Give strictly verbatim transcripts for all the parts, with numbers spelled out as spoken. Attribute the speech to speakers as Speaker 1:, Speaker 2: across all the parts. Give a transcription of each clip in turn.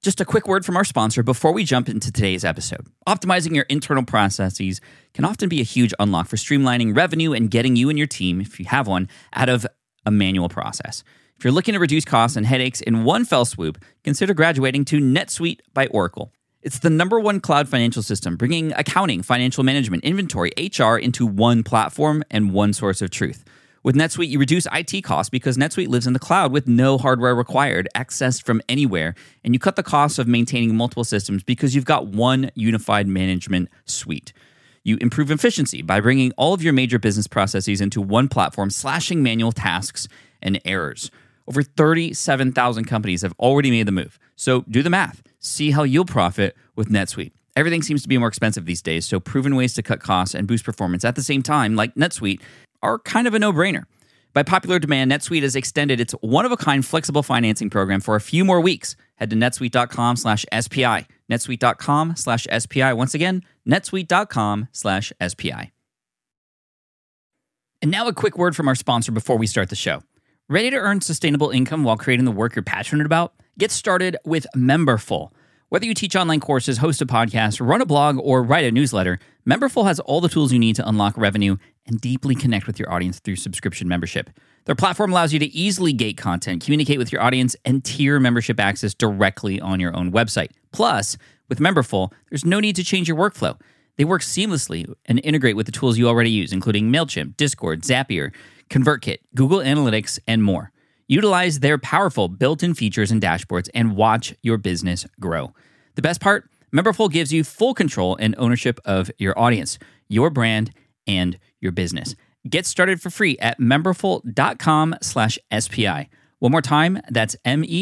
Speaker 1: Just a quick word from our sponsor before we jump into today's episode. Optimizing your internal processes can often be a huge unlock for streamlining revenue and getting you and your team, if you have one, out of a manual process. If you're looking to reduce costs and headaches in one fell swoop, consider graduating to NetSuite by Oracle. It's the number one cloud financial system, bringing accounting, financial management, inventory, H R into one platform and one source of truth. With NetSuite, you reduce I T costs because NetSuite lives in the cloud with no hardware required, accessed from anywhere, and you cut the cost of maintaining multiple systems because you've got one unified management suite. You improve efficiency by bringing all of your major business processes into one platform, slashing manual tasks and errors. Over thirty-seven thousand companies have already made the move. So do the math. See how you'll profit with NetSuite. Everything seems to be more expensive these days, so proven ways to cut costs and boost performance at the same time, like NetSuite, are kind of a no-brainer. By popular demand, NetSuite has extended its one-of-a-kind flexible financing program for a few more weeks. Head to netsuite.com slash SPI. netsuite.com slash SPI. Once again, netsuite.com slash SPI. And now a quick word from our sponsor before we start the show. Ready to earn sustainable income while creating the work you're passionate about? Get started with Memberful. Whether you teach online courses, host a podcast, run a blog, or write a newsletter, Memberful has all the tools you need to unlock revenue and deeply connect with your audience through subscription membership. Their platform allows you to easily gate content, communicate with your audience, and tier membership access directly on your own website. Plus, with Memberful, there's no need to change your workflow. They work seamlessly and integrate with the tools you already use, including MailChimp, Discord, Zapier, ConvertKit, Google Analytics, and more. Utilize their powerful built-in features and dashboards and watch your business grow. The best part? Memberful gives you full control and ownership of your audience, your brand, and your business. Get started for free at memberful.com slash SPI. One more time, that's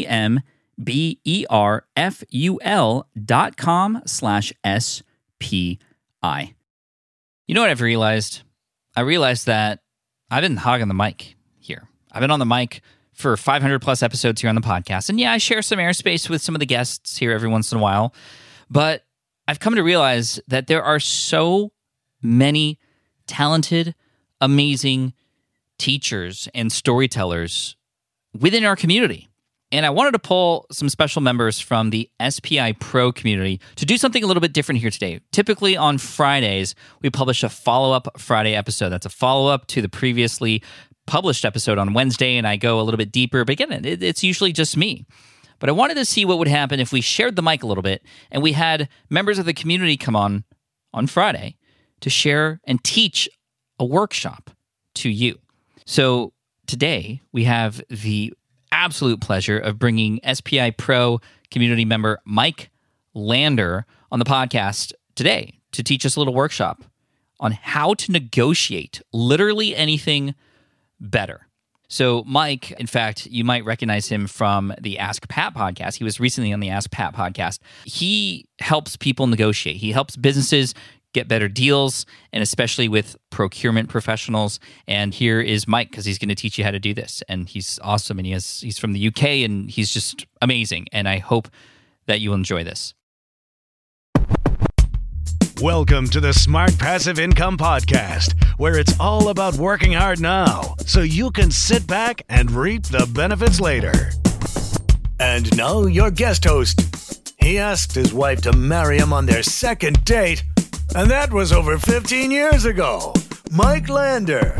Speaker 1: M-E-M-B-E-R-F-U-L dot com slash S-P-I. You know what I've realized? I realized that I've been hogging the mic here. I've been on the mic for five hundred plus episodes here on the podcast. And yeah, I share some airspace with some of the guests here every once in a while. But I've come to realize that there are so many talented, amazing teachers and storytellers within our community. And I wanted to pull some special members from the S P I Pro community to do something a little bit different here today. Typically on Fridays, we publish a follow-up Friday episode. That's a follow-up to the previously published episode on Wednesday, and I go a little bit deeper. But again, it, it's usually just me. But I wanted to see what would happen if we shared the mic a little bit and we had members of the community come on on Friday to share and teach a workshop to you. So today we have the absolute pleasure of bringing S P I Pro community member Mike Lander on the podcast today to teach us a little workshop on how to negotiate literally anything better. So Mike, in fact, you might recognize him from the Ask Pat podcast. He was recently on the Ask Pat podcast. He helps people negotiate. He helps businesses get better deals, and especially with procurement professionals. And here is Mike, because he's going to teach you how to do this. And he's awesome, and he has he's from the U K, and he's just amazing. And I hope that you'll enjoy this.
Speaker 2: Welcome to the Smart Passive Income Podcast, where it's all about working hard now so you can sit back and reap the benefits later. And now your guest host. He asked his wife to marry him on their second date, and that was over fifteen years ago. Mike Lander.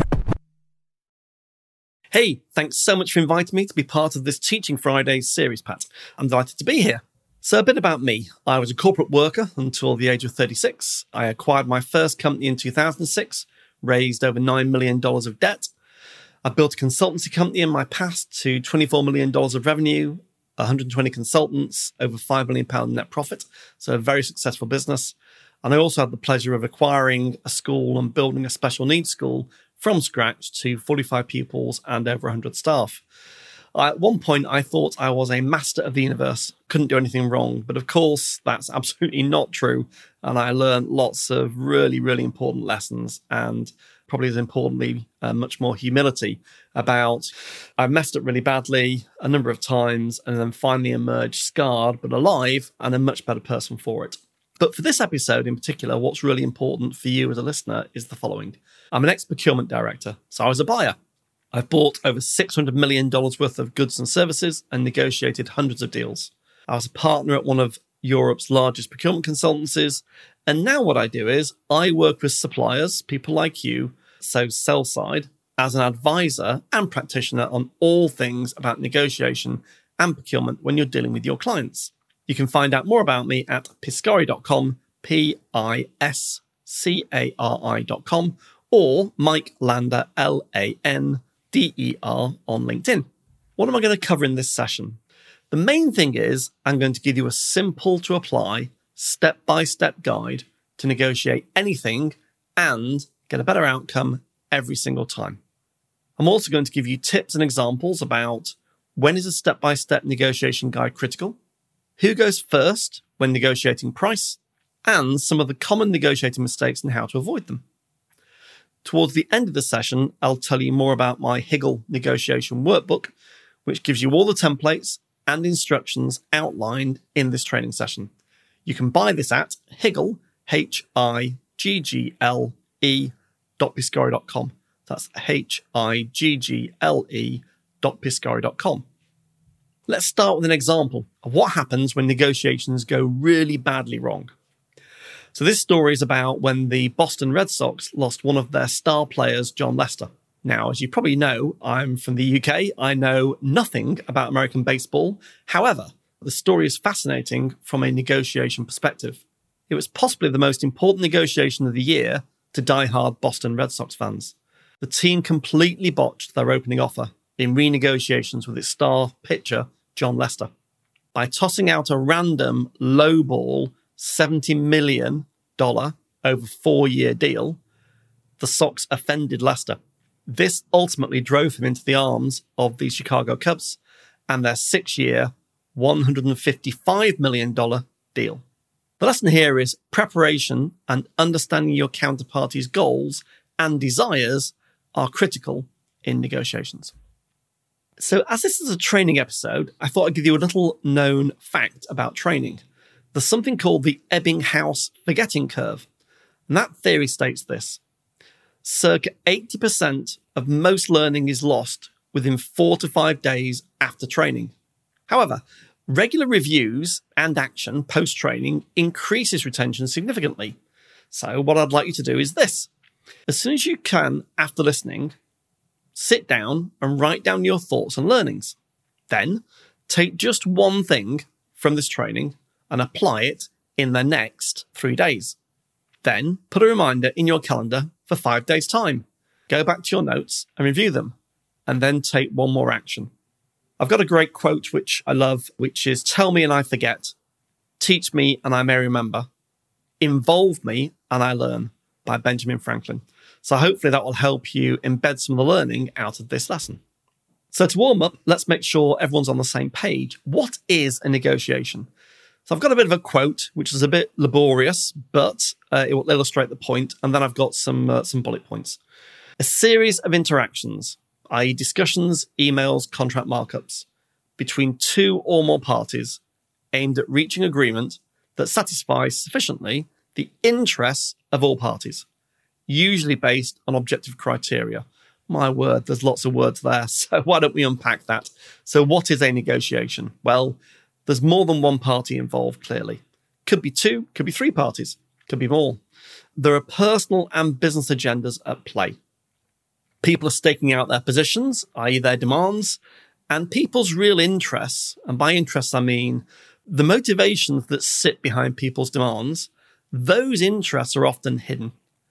Speaker 3: Hey, thanks so much for inviting me to be part of this Teaching Friday series, Pat. I'm delighted to be here. So a bit about me. I was a corporate worker until the age of thirty-six. I acquired my first company in two thousand six, raised over nine million dollars of debt. I built a consultancy company in my past to twenty-four million dollars of revenue, one hundred twenty consultants, over five million pounds net profit. So a very successful business. And I also had the pleasure of acquiring a school and building a special needs school from scratch to forty-five pupils and over one hundred staff. At one point, I thought I was a master of the universe, couldn't do anything wrong. But of course, that's absolutely not true. And I learned lots of really, really important lessons, and probably as importantly, uh, much more humility about I messed up really badly a number of times and then finally emerged scarred but alive and a much better person for it. But for this episode in particular, what's really important for you as a listener is the following. I'm an ex-procurement director, so I was a buyer. I've bought over six hundred million dollars worth of goods and services and negotiated hundreds of deals. I was a partner at one of Europe's largest procurement consultancies. And now what I do is I work with suppliers, people like you, so sell side, as an advisor and practitioner on all things about negotiation and procurement when you're dealing with your clients. You can find out more about me at piscari dot com, P I S C A R I dot com, or Mike Lander, L A N D E R, on LinkedIn. What am I going to cover in this session? The main thing is I'm going to give you a simple to apply, step-by-step guide to negotiate anything and get a better outcome every single time. I'm also going to give you tips and examples about when is a step-by-step negotiation guide critical, who goes first when negotiating price, and some of the common negotiating mistakes and how to avoid them. Towards the end of the session, I'll tell you more about my Higgle negotiation workbook, which gives you all the templates and instructions outlined in this training session. You can buy this at Higgle, H I G G L E dot piscari dot com. That's H I G G L E dot piscari dot com. Let's start with an example of what happens when negotiations go really badly wrong. So this story is about when the Boston Red Sox lost one of their star players, Jon Lester. Now, as you probably know, I'm from the U K. I know nothing about American baseball. However, the story is fascinating from a negotiation perspective. It was possibly the most important negotiation of the year to die-hard Boston Red Sox fans. The team completely botched their opening offer in renegotiations with its star pitcher, Jon Lester. By tossing out a random lowball seventy million dollars over four-year deal, the Sox offended Lester. This ultimately drove him into the arms of the Chicago Cubs and their six-year, one hundred fifty-five million dollars deal. The lesson here is preparation and understanding your counterparty's goals and desires are critical in negotiations. So as this is a training episode, I thought I'd give you a little known fact about training. There's something called the Ebbinghaus forgetting curve. And that theory states this: circa eighty percent of most learning is lost within four to five days after training. However, regular reviews and action post-training increases retention significantly. So what I'd like you to do is this. As soon as you can, after listening, sit down and write down your thoughts and learnings. Then take just one thing from this training and apply it in the next three days. Then put a reminder in your calendar for five days' time. Go back to your notes and review them, and then take one more action. I've got a great quote which I love, which is, "Tell me and I forget, teach me and I may remember, involve me and I learn," by Benjamin Franklin. So hopefully that will help you embed some of the learning out of this lesson. So to warm up, let's make sure everyone's on the same page. What is a negotiation? So I've got a bit of a quote, which is a bit laborious, but uh, it will illustrate the point. And then I've got some uh, some bullet points. A series of interactions, that is discussions, emails, contract markups, between two or more parties aimed at reaching agreement that satisfies sufficiently the interests of all parties, usually based on objective criteria. My word, there's lots of words there. So why don't we unpack that? So what is a negotiation? Well, there's more than one party involved, clearly. Could be two, could be three parties, could be more. There are personal and business agendas at play. People are staking out their positions, that is their demands, and people's real interests, and by interests I mean the motivations that sit behind people's demands. Those interests are often hidden.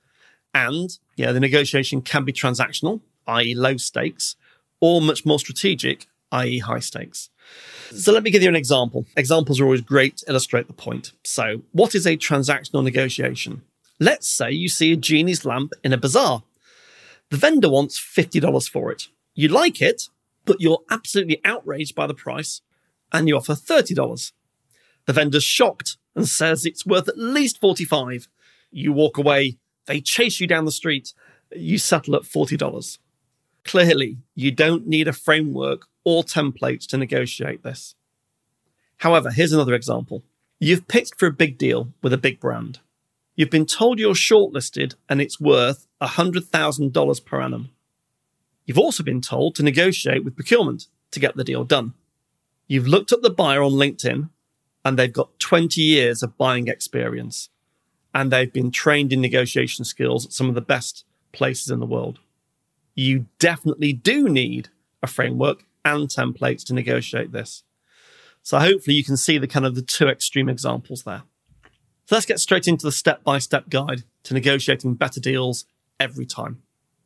Speaker 3: And yeah, the negotiation can be transactional, that is low stakes, or much more strategic, that is high stakes. So let me give you an example. Examples are always great to illustrate the point. So what is a transactional negotiation? Let's say you see a genie's lamp in a bazaar. The vendor wants fifty dollars for it. You like it, but you're absolutely outraged by the price, and you offer thirty dollars. The vendor's shocked and says it's worth at least forty-five dollars. You walk away. They chase you down the street. You settle at forty dollars. Clearly, you don't need a framework or templates to negotiate this. However, here's another example. You've pitched for a big deal with a big brand. You've been told you're shortlisted and it's worth one hundred thousand dollars per annum. You've also been told to negotiate with procurement to get the deal done. You've looked up the buyer on LinkedIn and they've got twenty years of buying experience, and they've been trained in negotiation skills at some of the best places in the world. You definitely do need a framework and templates to negotiate this. So hopefully you can see the kind of the two extreme examples there. So let's get straight into the step-by-step guide to negotiating better deals every time.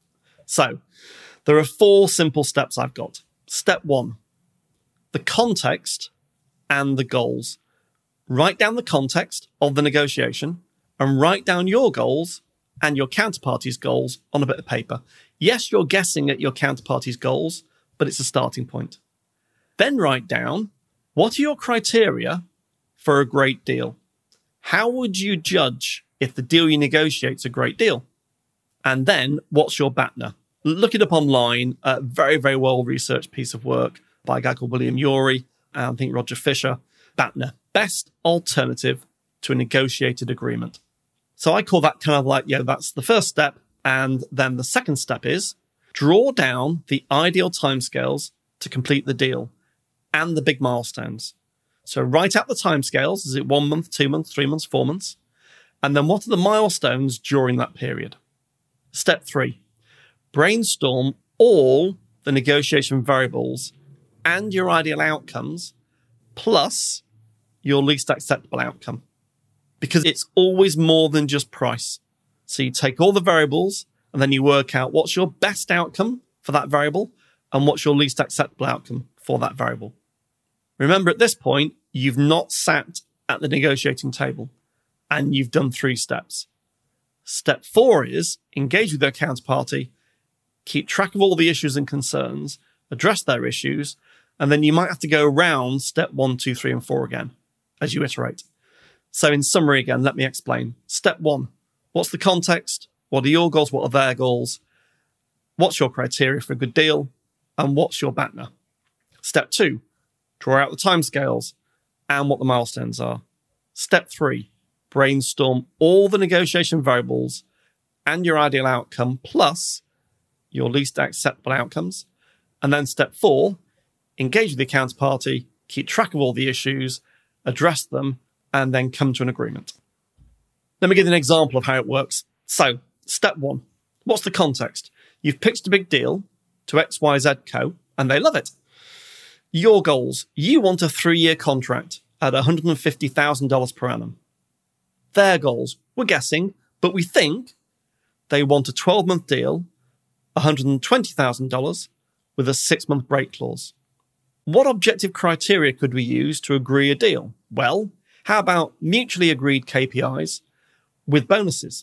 Speaker 3: So there are four simple steps I've got. Step one, the context and the goals. Write down the context of the negotiation and write down your goals and your counterparty's goals on a bit of paper. Yes, you're guessing at your counterparty's goals, but it's a starting point. Then write down, what are your criteria for a great deal? How would you judge if the deal you negotiate is a great deal? And then, what's your B A T N A? Look it up online. A very, very well-researched piece of work by a guy called William Ury, and I think Roger Fisher. B A T N A, best alternative to a negotiated agreement. So I call that kind of like, yeah, that's the first step. And then the second step is draw down the ideal timescales to complete the deal and the big milestones. So write out the timescales. Is it one month, two months, three months, four months? And then what are the milestones during that period? Step three, brainstorm all the negotiation variables and your ideal outcomes plus your least acceptable outcome. Because it's always more than just price. So you take all the variables and then you work out what's your best outcome for that variable and what's your least acceptable outcome for that variable. Remember, at this point, you've not sat at the negotiating table and you've done three steps. Step four is engage with your counterparty, keep track of all the issues and concerns, address their issues, and then you might have to go around step one, two, three, and four again as you iterate. So in summary again, let me explain. Step one, what's the context? What are your goals? What are their goals? What's your criteria for a good deal? And what's your B A T N A? Step two, draw out the timescales and what the milestones are. Step three, brainstorm all the negotiation variables and your ideal outcome plus your least acceptable outcomes. And then step four, engage with the counterparty, keep track of all the issues, address them, and then come to an agreement. Let me give you an example of how it works. So, step one, what's the context? You've pitched a big deal to X Y Z Co, and they love it. Your goals, you want a three-year contract at one hundred fifty thousand dollars per annum. Their goals, we're guessing, but we think they want a twelve-month deal, one hundred twenty thousand dollars, with a six-month break clause. What objective criteria could we use to agree a deal? Well, how about mutually agreed K P Is with bonuses?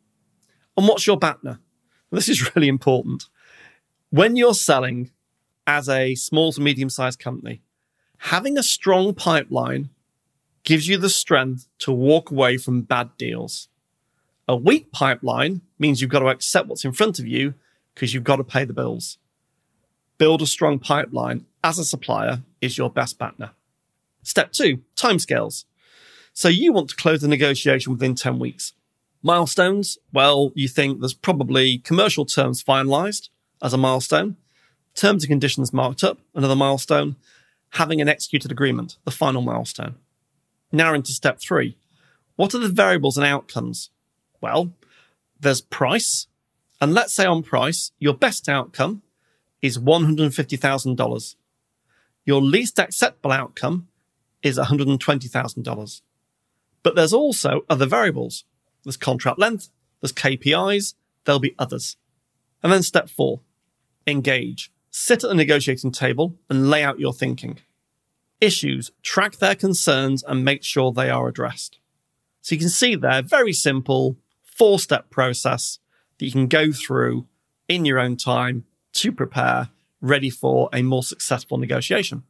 Speaker 3: And what's your B A T N A? This is really important. When you're selling as a small to medium-sized company, having a strong pipeline gives you the strength to walk away from bad deals. A weak pipeline means you've got to accept what's in front of you because you've got to pay the bills. Build a strong pipeline as a supplier is your best B A T N A. Step two, timescales. So you want to close the negotiation within ten weeks. Milestones, well, you think there's probably commercial terms finalized as a milestone, terms and conditions marked up, another milestone, having an executed agreement, the final milestone. Now into step three. What are the variables and outcomes? Well, there's price. And let's say on price, your best outcome is one hundred fifty thousand dollars. Your least acceptable outcome is one hundred twenty thousand dollars. But there's also other variables. There's contract length, there's K P Is, there'll be others. And then step four, engage. Sit at the negotiating table and lay out your thinking. Issues, track their concerns and make sure they are addressed. So you can see there, very simple, four-step process that you can go through in your own time to prepare, ready for a more successful negotiation.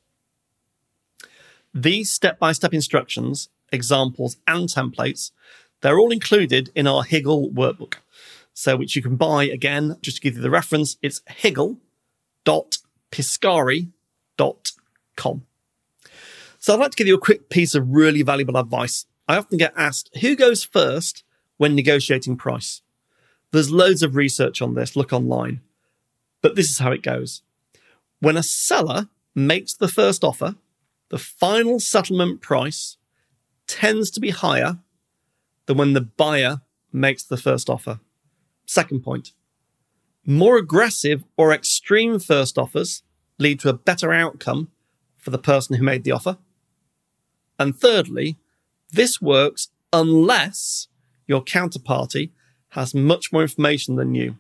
Speaker 3: These step-by-step instructions, examples and templates, they're all included in our Higgle workbook. So which you can buy, again, just to give you the reference, it's higgle dot piscari dot com. So I'd like to give you a quick piece of really valuable advice. I often get asked, who goes first when negotiating price? There's loads of research on this, look online. But this is how it goes. When a seller makes the first offer, the final settlement price tends to be higher than when the buyer makes the first offer. Second point, more aggressive or extreme first offers lead to a better outcome for the person who made the offer. And thirdly, this works unless your counterparty has much more information than you.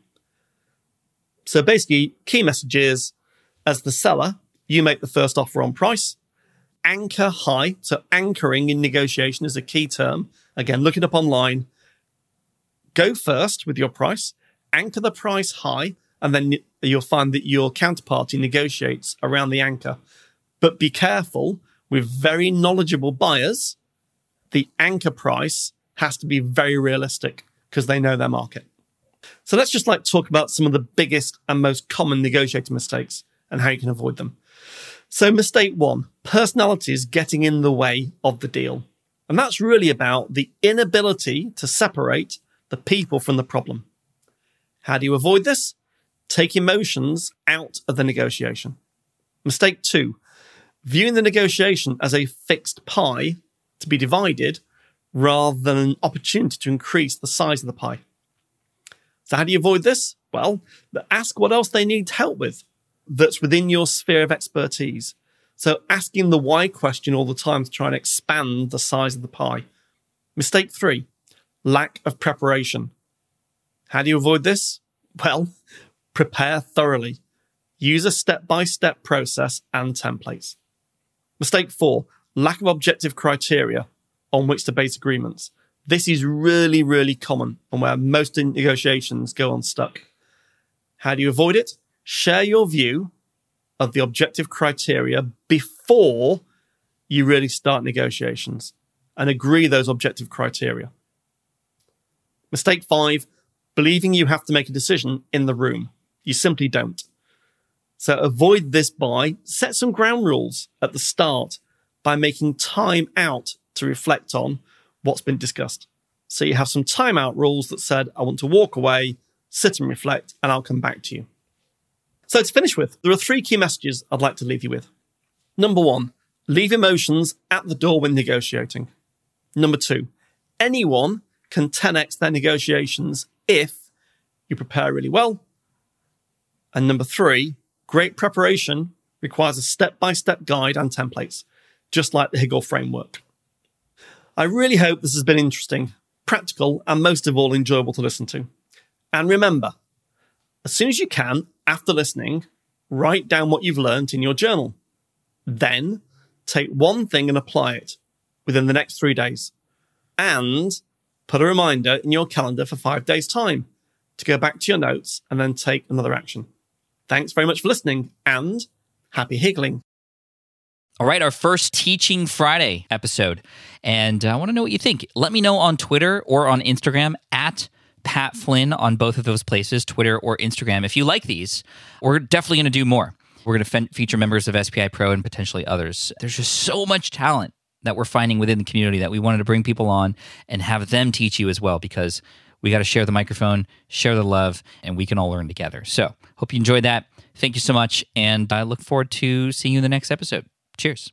Speaker 3: So basically, key message is, as the seller, you make the first offer on price. Anchor high. So anchoring in negotiation is a key term. Again, look it up online. Go first with your price. Anchor the price high, and then you'll find that your counterparty negotiates around the anchor. But be careful, with very knowledgeable buyers, the anchor price has to be very realistic because they know their market. So let's just like talk about some of the biggest and most common negotiating mistakes and how you can avoid them. So mistake one, personalities getting in the way of the deal. And that's really about the inability to separate the people from the problem. How do you avoid this? Take emotions out of the negotiation. Mistake two, viewing the negotiation as a fixed pie to be divided rather than an opportunity to increase the size of the pie. So how do you avoid this? Well, ask what else they need help with that's within your sphere of expertise. So asking the why question all the time to try and expand the size of the pie. Mistake three, lack of preparation. How do you avoid this? Well, prepare thoroughly. Use a step-by-step process and templates. Mistake four, lack of objective criteria on which to base agreements. This is really, really common and where most negotiations go unstuck. How do you avoid it? Share your view of the objective criteria before you really start negotiations and agree those objective criteria. Mistake five, believing you have to make a decision in the room. You simply don't. So avoid this by set some ground rules at the start by making time out to reflect on what's been discussed. So you have some timeout rules that said, I want to walk away, sit and reflect, and I'll come back to you. So to finish with, there are three key messages I'd like to leave you with. Number one, leave emotions at the door when negotiating. Number two, anyone can ten x their negotiations if you prepare really well. And number three, great preparation requires a step-by-step guide and templates, just like the Hegel framework. I really hope this has been interesting, practical, and most of all, enjoyable to listen to. And remember, as soon as you can, after listening, write down what you've learned in your journal. Then take one thing and apply it within the next three days. And put a reminder in your calendar for five days' time to go back to your notes and then take another action. Thanks very much for listening and happy higgling.
Speaker 1: All right, our first Teaching Friday episode. And I want to know what you think. Let me know on Twitter or on Instagram at Pat Flynn on both of those places, Twitter or Instagram. If you like these, we're definitely going to do more. We're going to fe- feature members of S P I Pro and potentially others. There's just so much talent that we're finding within the community that we wanted to bring people on and have them teach you as well, because we got to share the microphone, share the love, and we can all learn together. So hope you enjoyed that. Thank you so much, and I look forward to seeing you in the next episode. Cheers.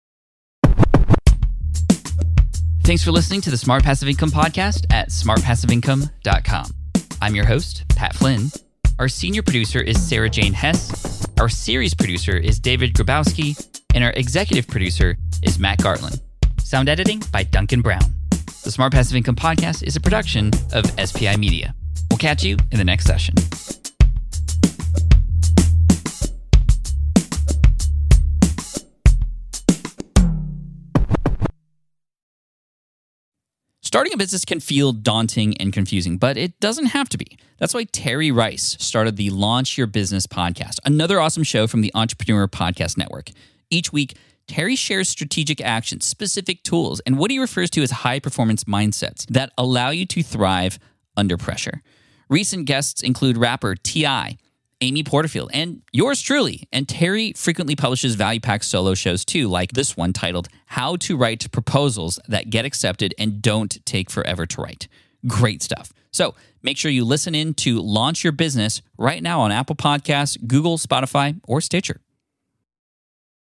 Speaker 1: Thanks for listening to the Smart Passive Income Podcast at smart passive income dot com. I'm your host, Pat Flynn. Our senior producer is Sarah Jane Hess. Our series producer is David Grabowski. And our executive producer is Matt Gartland. Sound editing by Duncan Brown. The Smart Passive Income Podcast is a production of S P I Media. We'll catch you in the next session. Starting a business can feel daunting and confusing, but it doesn't have to be. That's why Terry Rice started the Launch Your Business podcast, another awesome show from the Entrepreneur Podcast Network. Each week, Terry shares strategic actions, specific tools, and what he refers to as high-performance mindsets that allow you to thrive under pressure. Recent guests include rapper T I, Amy Porterfield, and yours truly. And Terry frequently publishes value-packed solo shows too, like this one titled How to Write Proposals That Get Accepted and Don't Take Forever to Write. Great stuff. So make sure you listen in to Launch Your Business right now on Apple Podcasts, Google, Spotify, or Stitcher.